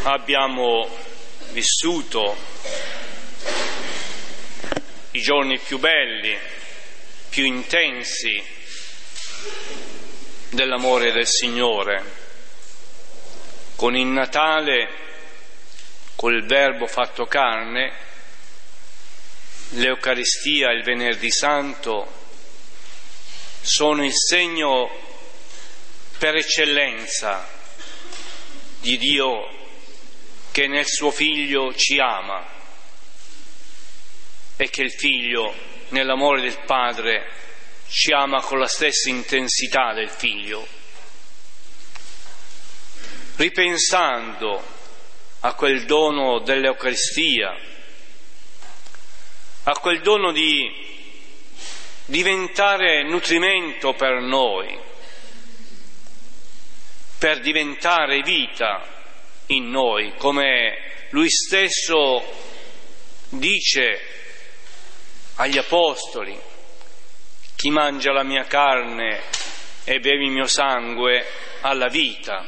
abbiamo vissuto i giorni più belli, più intensi dell'amore del Signore, con il Natale, col Verbo fatto carne, l'Eucaristia e il Venerdì Santo sono il segno per eccellenza di Dio che nel suo Figlio ci ama e che il Figlio nell'amore del Padre ci ama con la stessa intensità del Figlio. Ripensando a quel dono dell'Eucaristia, a quel dono di diventare nutrimento per noi, per diventare vita in noi, come Lui stesso dice agli Apostoli: chi mangia la mia carne e beve il mio sangue ha la vita,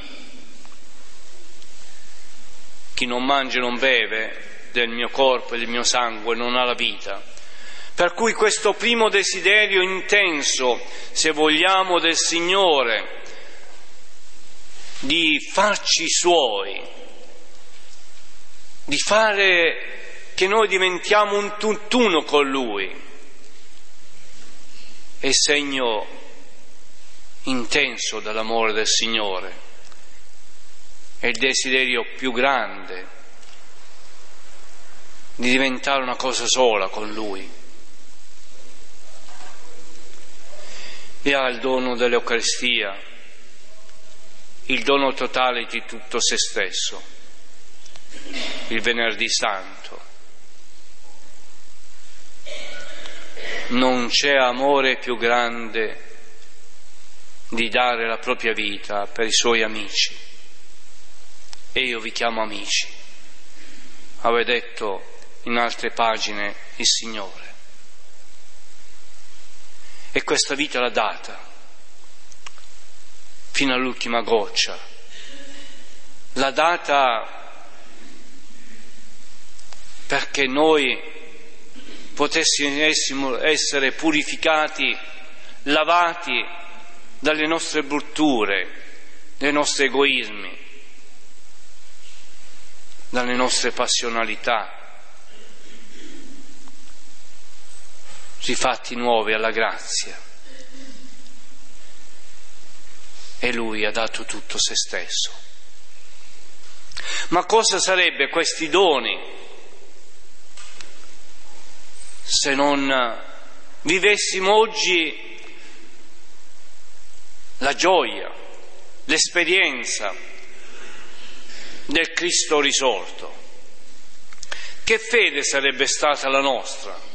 chi non mangia e non beve del mio corpo e del mio sangue non ha la vita. Per cui questo primo desiderio intenso, se vogliamo, del Signore, di farci suoi, di fare che noi diventiamo un tutt'uno con Lui, è segno intenso dell'amore del Signore, è il desiderio più grande di diventare una cosa sola con Lui. E ha il dono dell'Eucaristia, il dono totale di tutto se stesso, il Venerdì Santo. Non c'è amore più grande di dare la propria vita per i suoi amici. E io vi chiamo amici, aveva detto in altre pagine il Signore. E questa vita l'ha data fino all'ultima goccia, l'ha data perché noi potessimo essere purificati, lavati dalle nostre brutture, dai nostri egoismi, dalle nostre passionalità, rifatti nuovi alla grazia. E Lui ha dato tutto se stesso. Ma cosa sarebbe questi doni se non vivessimo oggi la gioia, l'esperienza del Cristo risorto? Che fede sarebbe stata la nostra?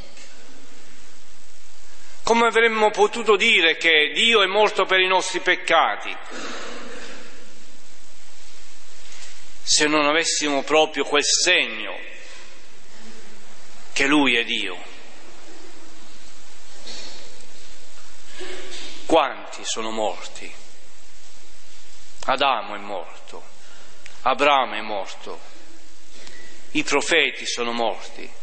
Come avremmo potuto dire che Dio è morto per i nostri peccati se non avessimo proprio quel segno che Lui è Dio? Quanti sono morti? Adamo è morto, Abramo è morto, i profeti sono morti.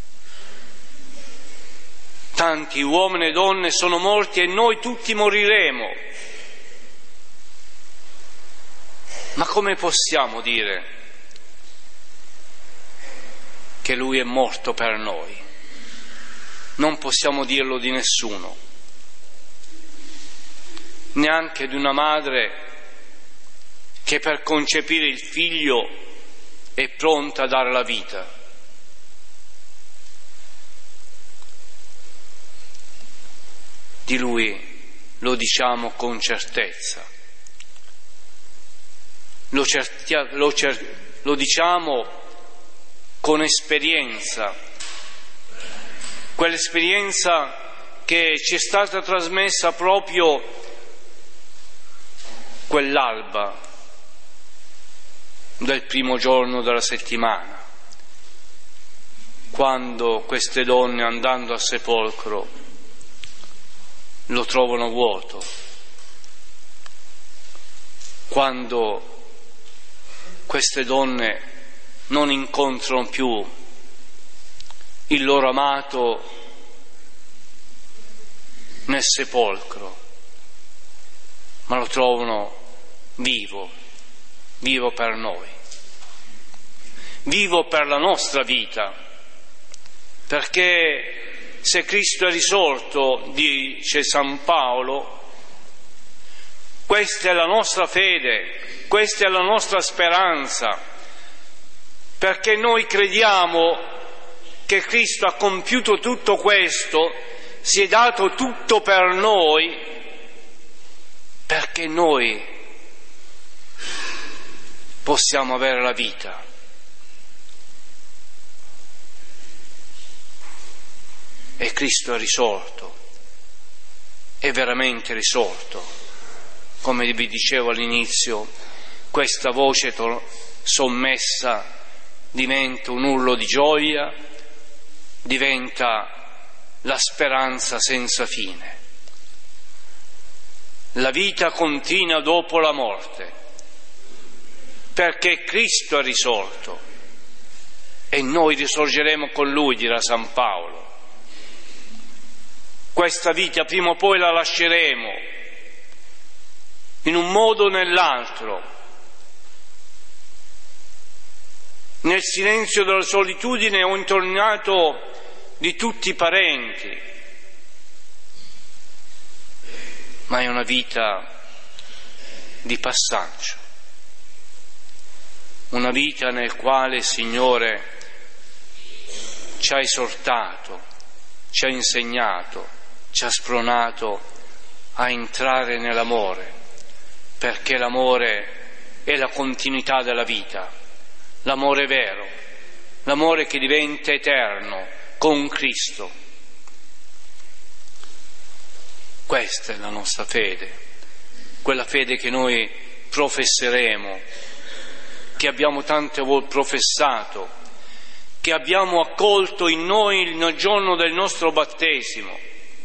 Tanti uomini e donne sono morti e noi tutti moriremo. Ma come possiamo dire che Lui è morto per noi? Non possiamo dirlo di nessuno, neanche di una madre che per concepire il figlio è pronta a dare la vita. Di Lui lo diciamo con certezza, lo diciamo con esperienza, quell'esperienza che ci è stata trasmessa proprio quell'alba del primo giorno della settimana, quando queste donne, andando al sepolcro, lo trovano vuoto, quando queste donne non incontrano più il loro amato nel sepolcro, ma lo trovano vivo per noi, vivo per la nostra vita, perché se Cristo è risorto, dice San Paolo, questa è la nostra fede, questa è la nostra speranza, perché noi crediamo che Cristo ha compiuto tutto questo, si è dato tutto per noi, perché noi possiamo avere la vita. E Cristo è risorto, è veramente risorto. Come vi dicevo all'inizio, questa voce sommessa diventa un urlo di gioia, diventa la speranza senza fine. La vita continua dopo la morte, perché Cristo è risorto e noi risorgeremo con Lui, dirà San Paolo. Questa vita prima o poi la lasceremo, in un modo o nell'altro, nel silenzio della solitudine o intornato di tutti i parenti, ma è una vita di passaggio, una vita nel quale il Signore ci ha esortato, ci ha insegnato, ci ha spronato a entrare nell'amore, perché l'amore è la continuità della vita, l'amore vero, l'amore che diventa eterno con Cristo. Questa è la nostra fede, quella fede che noi professeremo, che abbiamo tante volte professato, che abbiamo accolto in noi il giorno del nostro battesimo,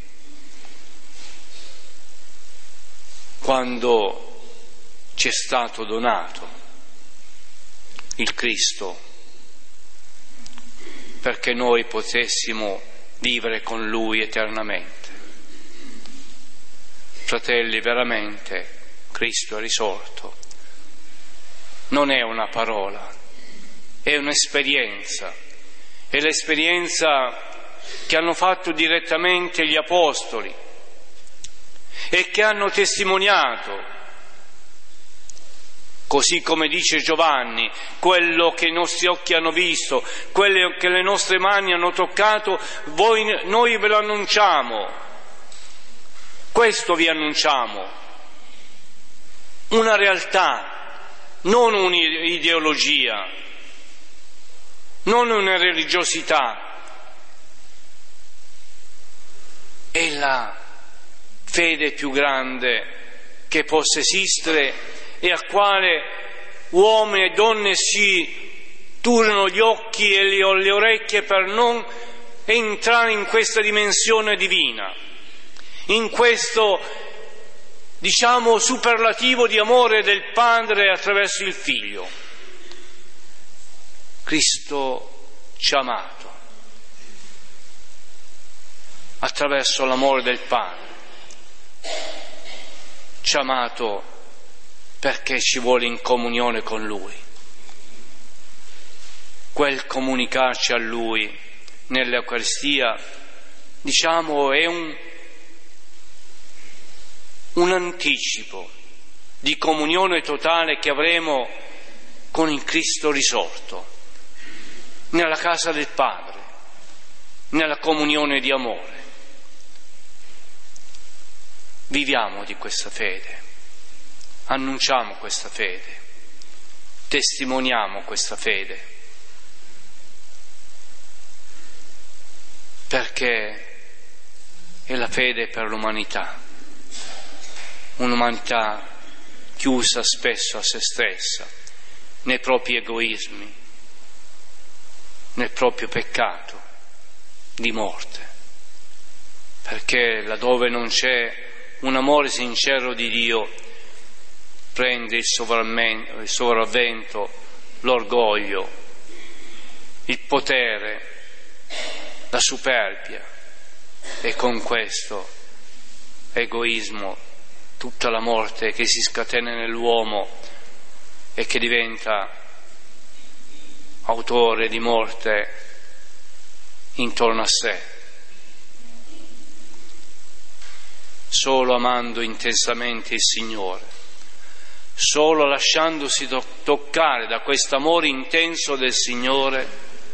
quando ci è stato donato il Cristo, perché noi potessimo vivere con Lui eternamente. Fratelli, veramente Cristo è risorto. Non è una parola, è un'esperienza. È l'esperienza che hanno fatto direttamente gli Apostoli e che hanno testimoniato, così come dice Giovanni, quello che i nostri occhi hanno visto, quello che le nostre mani hanno toccato, noi ve lo annunciamo. Questo vi annunciamo, una realtà, non un'ideologia, non una religiosità. È la fede più grande che possa esistere e a quale uomini e donne si turano gli occhi e le orecchie per non entrare in questa dimensione divina, in questo, superlativo di amore del Padre attraverso il Figlio. Cristo ci ha amato attraverso l'amore del Padre, ci ha amato perché ci vuole in comunione con Lui. Quel comunicarci a Lui nell'Eucaristia, è un anticipo di comunione totale che avremo con il Cristo risorto, nella casa del Padre, nella comunione di amore. Viviamo di questa fede, annunciamo questa fede, testimoniamo questa fede, perché è la fede per l'umanità, un'umanità chiusa spesso a se stessa, nei propri egoismi, nel proprio peccato di morte, perché laddove non c'è un amore sincero di Dio prende il sopravvento l'orgoglio, il potere, la superbia, e con questo egoismo tutta la morte che si scatena nell'uomo e che diventa autore di morte intorno a sé. Solo amando intensamente il Signore, solo lasciandosi toccare da questo amore intenso del Signore,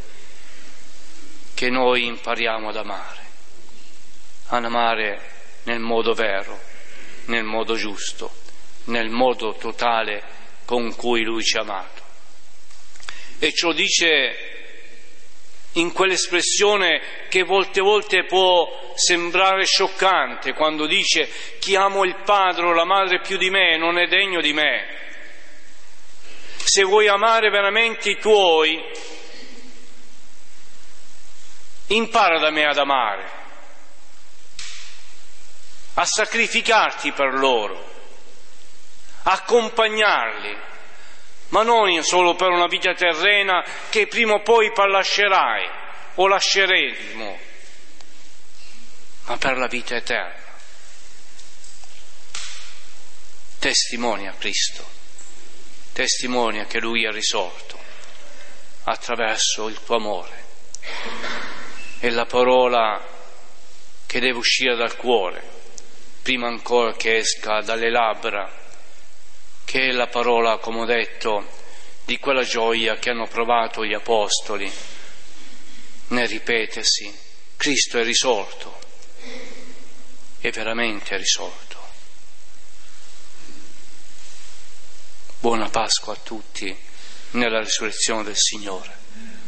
che noi impariamo ad amare nel modo vero, nel modo giusto, nel modo totale con cui Lui ci ha amato. E ce lo dice in quell'espressione che volte può sembrare scioccante, quando dice: chi amo il padre o la madre più di me non è degno di me. Se vuoi amare veramente i tuoi, impara da me ad amare, a sacrificarti per loro, a accompagnarli, ma non solo per una vita terrena che prima o poi lascerai o lasceremo, ma per la vita eterna. Testimonia Cristo, testimonia che Lui è risorto attraverso il tuo amore. È la parola che deve uscire dal cuore, prima ancora che esca dalle labbra, che è la parola, come ho detto, di quella gioia che hanno provato gli apostoli nel ripetersi: Cristo è risorto, è veramente risorto. Buona Pasqua a tutti nella risurrezione del Signore.